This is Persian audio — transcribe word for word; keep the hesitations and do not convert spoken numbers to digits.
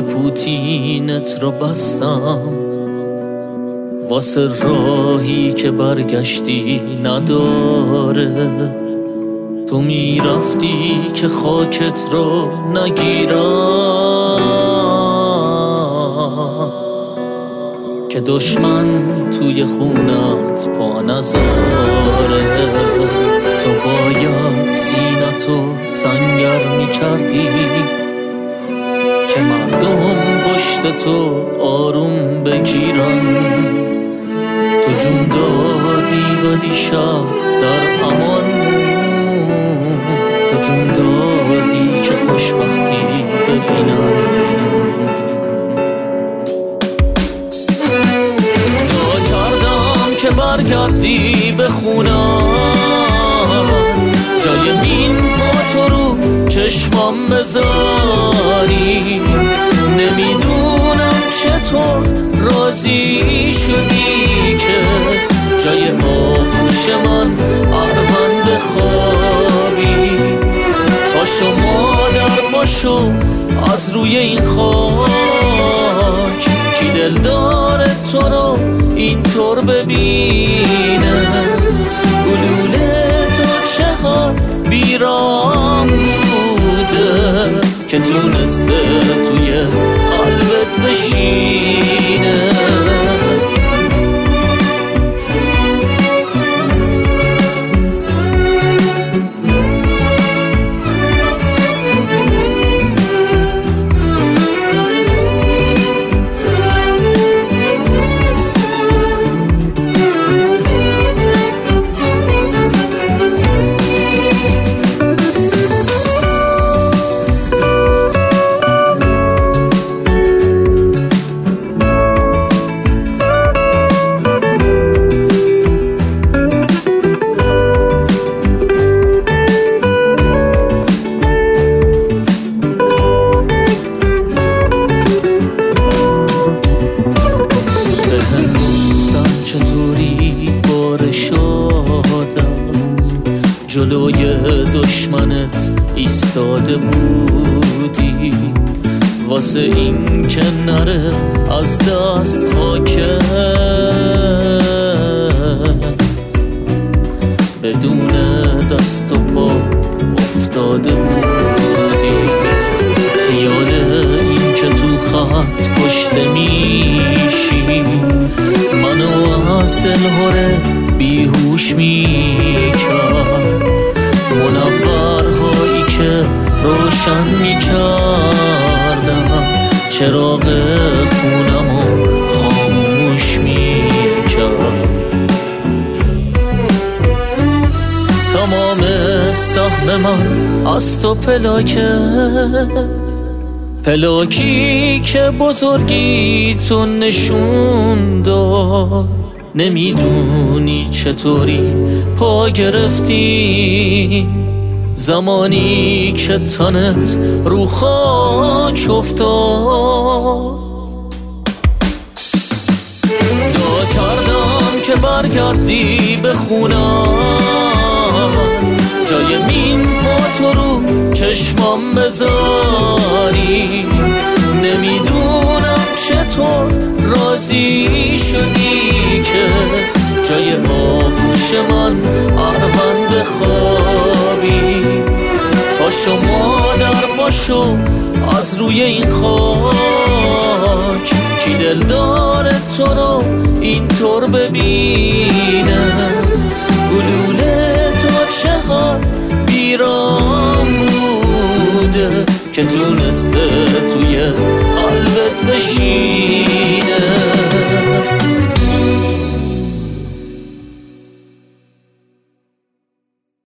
پوتینت رو بستم واسه راهی که برگشتی نداره. تو میرفتی که خاکت رو نگیرم، که دشمن توی خونت پا نذاره. تو باید سینتو سنگر میکردی که مردم پشت تو آروم بگیرن. تو جون دادی ولی شب در امان، تو جون دادی که خوشبختی ببینن. دعا کردم که برگردی به خونت، جای مین با تو رو چشمام بذاری. نمیدونم چطور راضی شدی که جای آغوش من اروند بخوابی. پاشو مادر پاشو از روی این خاک، کی دل داره تو رو اینطور ببینه. گلوله تو چقدر بیرام بوده که تونسته توی قلبت بشینه. جلوی دشمنت ایستاده بودی واسه این که نره از دست خاکت. بدون دست و پا افتاده بودی، خیال این که تو خط کشته میشی منو از دلهره بیهوش میکرد. منورهایی که روشن میکردم چراغ خونمو خاموش میکرد. تمام سهم من از تو پلاکه، پلاکی که بزرگی تو نشون داد. نمیدونی چطوری پا گرفتی زمانی که تنت رو خاک افتاد. دعا کردم که برگردی به خونت، جای مین با تو رو چشمام بذاری. نمیدونم چطور راضی شدی که جای آغوش من اروند بخوابی. پاشو مادر پاشو از روی این خاک، کی دل داره تو رو اینطور ببینه. گلوله تو چقدر بیرام بوده که تونسته توی قلبت بشینه.